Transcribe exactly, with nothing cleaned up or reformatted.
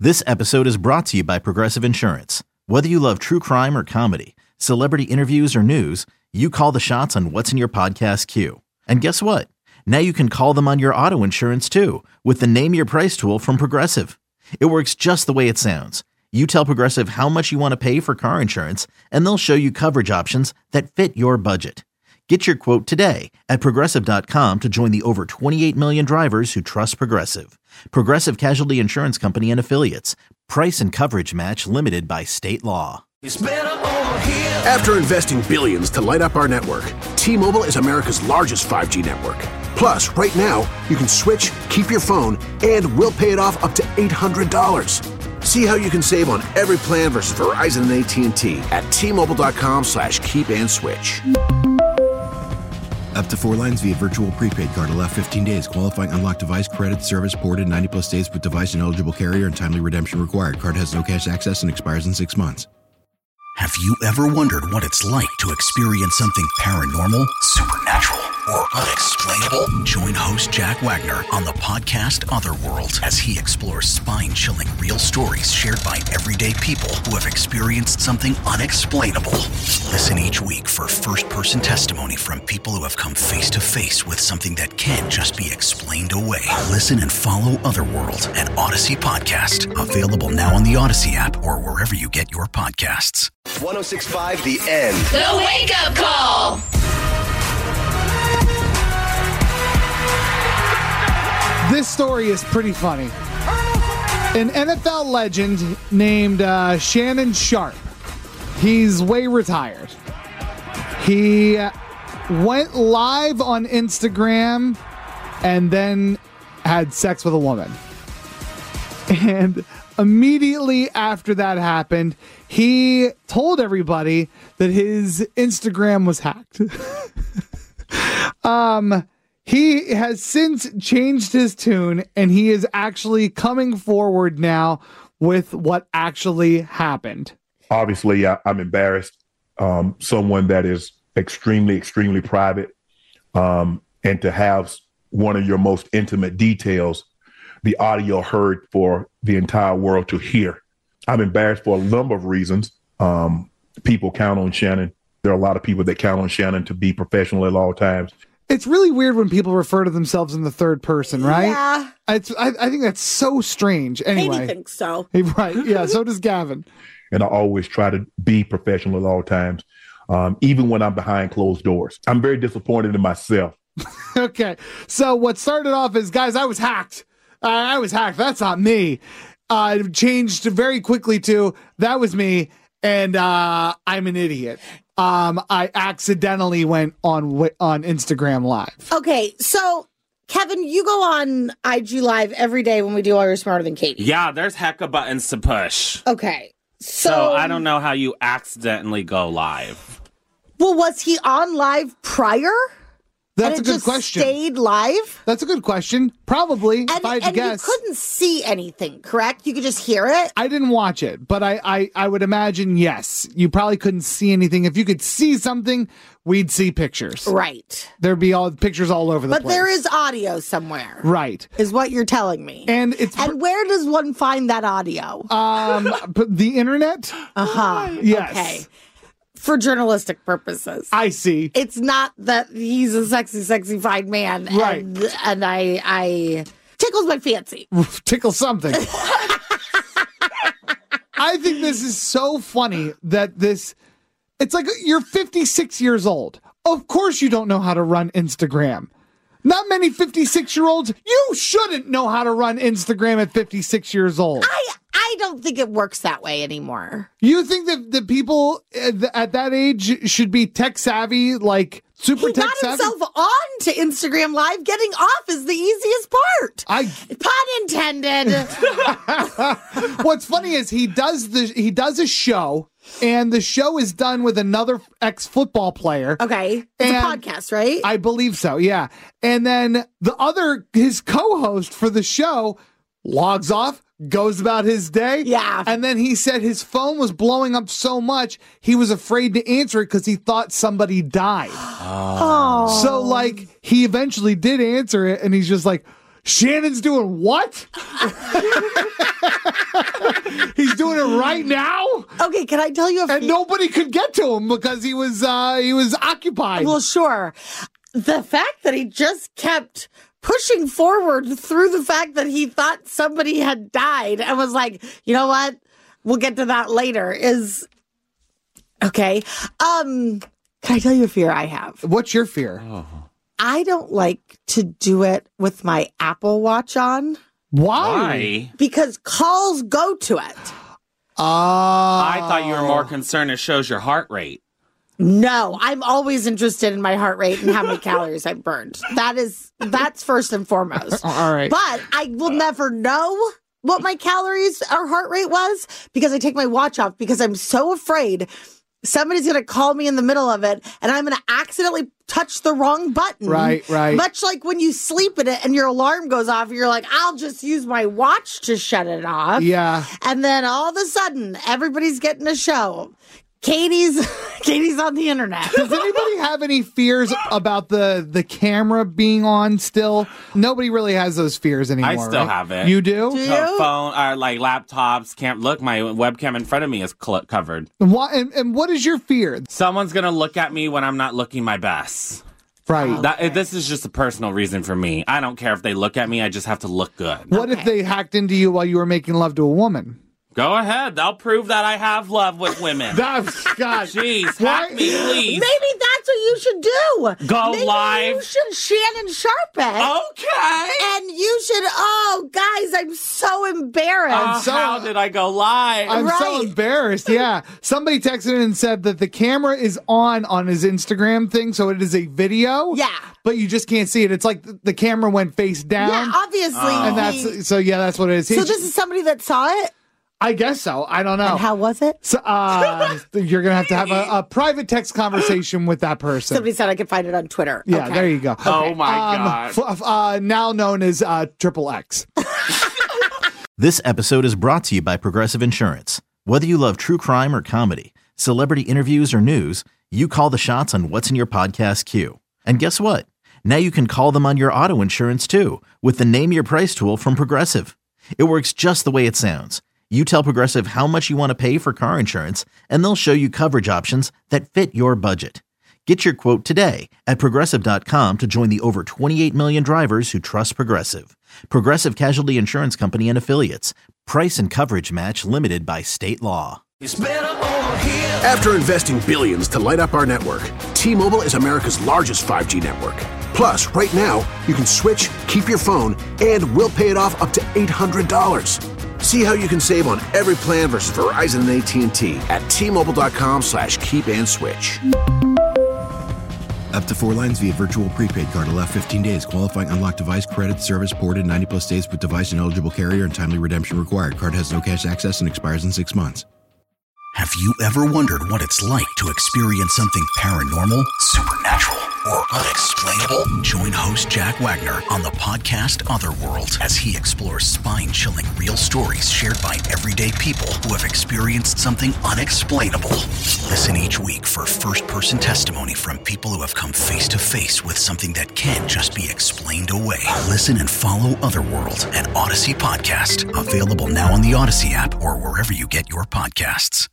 This episode is brought to you by Progressive Insurance. Whether you love true crime or comedy, celebrity interviews or news, you call the shots on what's in your podcast queue. And guess what? Now you can call them on your auto insurance too with the Name Your Price tool from Progressive. It works just the way it sounds. You tell Progressive how much you want to pay for car insurance, and they'll show you coverage options that fit your budget. Get your quote today at Progressive dot com to join the over twenty-eight million drivers who trust Progressive. Progressive Casualty Insurance Company and Affiliates. Price and coverage match limited by state law. It's better over here. After investing billions to light up our network, T-Mobile is America's largest five G network. Plus, right now, you can switch, keep your phone, and we'll pay it off up to eight hundred dollars. See how you can save on every plan versus Verizon and A T and T at T-Mobile.com slash keep and switch. Up to four lines via virtual prepaid card. Allow fifteen days. Qualifying unlocked device credit service ported ninety plus days with device and eligible carrier and timely redemption required. Card has no cash access and expires in six months. Have you ever wondered what it's like to experience something paranormal, supernatural, or unexplainable? Join host Jack Wagner on the podcast Otherworld as he explores spine-chilling real stories shared by everyday people who have experienced something unexplainable. Listen each week for first-person testimony from people who have come face-to-face with something that can't just be explained away. Listen and follow Otherworld, an Odyssey podcast. Available now on the Odyssey app or wherever you get your podcasts. one oh six point five The End. The Wake Up Call. This story is pretty funny. An N F L legend named uh, Shannon Sharpe. He's way retired. He went live on Instagram and then had sex with a woman. And immediately after that happened, he told everybody that his Instagram was hacked. um, he has since changed his tune, and he is actually coming forward now with what actually happened. Obviously, I, I'm embarrassed. Um, someone that is extremely, extremely private, um, and to have one of your most intimate details, the audio heard for the entire world to hear. I'm embarrassed for a number of reasons. Um, people count on Shannon. There are a lot of people that count on Shannon to be professional at all times. It's really weird when people refer to themselves in the third person, right? Yeah. It's, I, I think that's so strange. Anyway. Katie thinks so. Right. Yeah, so does Gavin. And I always try to be professional at all times, um, even when I'm behind closed doors. I'm very disappointed in myself. Okay. So what started off as, guys, I was hacked. Uh, I was hacked. That's not me. Uh, it changed very quickly to, that was me, and uh, I'm an idiot. Um, I accidentally went on on Instagram Live. Okay, so Kevin, you go on I G Live every day when we do Are You Smarter Than Katie? Yeah, there's hecka buttons to push. Okay, so, so I don't know how you accidentally go live. Well, was he on live prior? That's and a it good just question. Stayed live? That's a good question. Probably, and, if I had to and guess. you couldn't see anything, correct? You could just hear it? I didn't watch it, but I, I, I would imagine, yes. You probably couldn't see anything. If you could see something, we'd see pictures. Right. There'd be all pictures all over the but place. But there is audio somewhere. Right. Is what you're telling me. And it's And where does one find that audio? Um, the internet? Uh-huh. Yes. Okay. For journalistic purposes. I see. It's not that he's a sexy, sexy fine man. Right. And, and I, I tickles my fancy. Tickle something. I think this is so funny that this, it's like you're fifty-six years old. Of course you don't know how to run Instagram. Not many fifty-six-year-olds. You shouldn't know how to run Instagram at fifty-six years old. I I don't think it works that way anymore. You think that the people at that age should be tech savvy, like super he tech got savvy? himself on to Instagram Live. Getting off is the easiest part. I pun intended. What's funny is he does the he does a show. And the show is done with another ex-football player. Okay. It's a podcast, right? I believe so, yeah. And then the other, his co-host for the show logs off, goes about his day. Yeah. And then he said his phone was blowing up so much, he was afraid to answer it because he thought somebody died. Oh. So, like, he eventually did answer it, and he's just like, Shannon's doing what? He's doing it right now. Okay, can I tell you a And few- nobody could get to him because he was uh, he was occupied. Well, sure. The fact that he just kept pushing forward through the fact that he thought somebody had died and was like, you know what? We'll get to that later is okay. Um, can I tell you a fear I have? What's your fear? Oh. I don't like to do it with my Apple Watch on. Why? Why? Because calls go to it. Uh, I thought you were more concerned it shows your heart rate. No, I'm always interested in my heart rate and how many calories I've burned. That is, that's first and foremost. All right. But I will never know what my calories or heart rate was because I take my watch off because I'm so afraid somebody's going to call me in the middle of it and I'm going to accidentally touch the wrong button. Right, right. Much like when you sleep in it and your alarm goes off, you're like, I'll just use my watch to shut it off. Yeah. And then all of a sudden, everybody's getting a show. Katie's Katie's on the internet. Does anybody have any fears about the the camera being on still? Nobody really has those fears anymore. I still right? have it. You do? Do you? Uh, phone, uh, like laptops, can't look. My webcam in front of me is cl- covered. What, and, and what is your fear? Someone's gonna look at me when I'm not looking my best. Right. That, this is just a personal reason for me. I don't care if they look at me. I just have to look good. What if they hacked into you while you were making love to a woman? Go ahead. I'll prove that I have love with women. God, Jeez, Why- hack me, please. Maybe that's what you should do. Go Maybe live. You should Shannon Sharp it. Okay. And you should, oh, guys, I'm so embarrassed. Uh, so- how did I go live? I'm so Right. embarrassed. Yeah. Somebody texted in and said that the camera is on on his Instagram thing, so it is a video. Yeah. But you just can't see it. It's like the, the camera went face down. Yeah, obviously. And he- that's so yeah, that's what it is. so He- this is somebody that saw it? I guess so. I don't know. And how was it? So, uh, you're gonna have to have a, a private text conversation with that person. Somebody said I could find it on Twitter. Yeah, Okay. there you go. Oh my Um, God. f- f- uh, now known as uh, Triple X. This episode is brought to you by Progressive Insurance. Whether you love true crime or comedy, celebrity interviews or news, you call the shots on what's in your podcast queue. And guess what? Now you can call them on your auto insurance too with the Name Your Price tool from Progressive. It works just the way it sounds. You tell Progressive how much you want to pay for car insurance, and they'll show you coverage options that fit your budget. Get your quote today at Progressive dot com to join the over twenty-eight million drivers who trust Progressive. Progressive Casualty Insurance Company and Affiliates. Price and coverage match limited by state law. After investing billions to light up our network, T-Mobile is America's largest five G network. Plus, right now, you can switch, keep your phone, and we'll pay it off up to eight hundred dollars. See how you can save on every plan versus Verizon and A T and T at T-Mobile.com slash keep and switch. Up to four lines via virtual prepaid card. Allow fifteen days. Qualifying unlocked device credit service ported ninety plus days with device and eligible carrier and timely redemption required. Card has no cash access and expires in six months. Have you ever wondered what it's like to experience something paranormal, supernatural, or unexplainable? Join host Jack Wagner on the podcast Otherworld as he explores spine-chilling real stories shared by everyday people who have experienced something unexplainable. Listen each week for first-person testimony from people who have come face-to-face with something that can't just be explained away. Listen and follow Otherworld, an Odyssey podcast. Available now on the Odyssey app or wherever you get your podcasts.